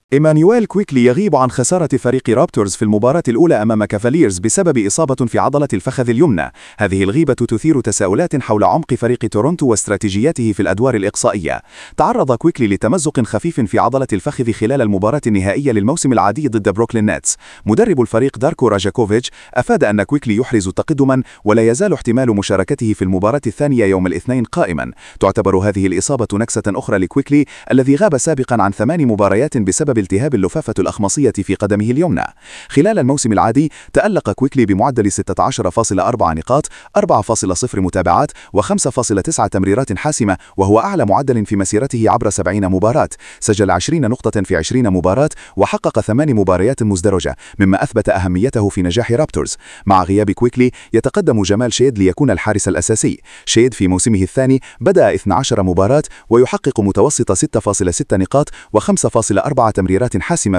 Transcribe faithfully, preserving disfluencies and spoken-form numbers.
إيمانويل كويكلي يغيب عن خسارة فريق رابتورز في المباراة الأولى أمام كافاليرز بسبب إصابة في عضلة الفخذ اليمنى. هذه الغيبة تثير تساؤلات حول عمق فريق تورونتو واستراتيجياته في الأدوار الإقصائية. تعرض كويكلي لتمزق خفيف في عضلة الفخذ خلال المباراة النهائية للموسم العادي ضد بروكلين نتس. مدرب الفريق داركو راجاكوفيتش أفاد أن كويكلي يحرز تقدما ولا يزال احتمال مشاركته في المباراة الثانية يوم الاثنين قائما. تعتبر هذه الإصابة نكسة أخرى لكويكلي الذي غاب سابقا عن ثمان مباريات بسبب التهاب اللفافة الأخمصية في قدمه اليمنى. خلال الموسم العادي تألق كويكلي بمعدل ستة عشر فاصلة أربعة نقاط، أربعة فاصلة صفر متابعات و5 فاصلة تسعة تمريرات حاسمة، وهو أعلى معدل في مسيرته عبر سبعين مباراة. سجل عشرين نقطة في عشرين مباراة وحقق ثمان مباريات مزدوجة، مما أثبت أهميته في نجاح رابتورز. مع غياب كويكلي يتقدم جمال شيد ليكون الحارس الأساسي. شيد في موسمه الثاني بدأ اثنتي عشرة مباراة ويحقق متوسط ستة فاصلة ستة نقاط و5 فاصلة أربعة تمريرات حاسمة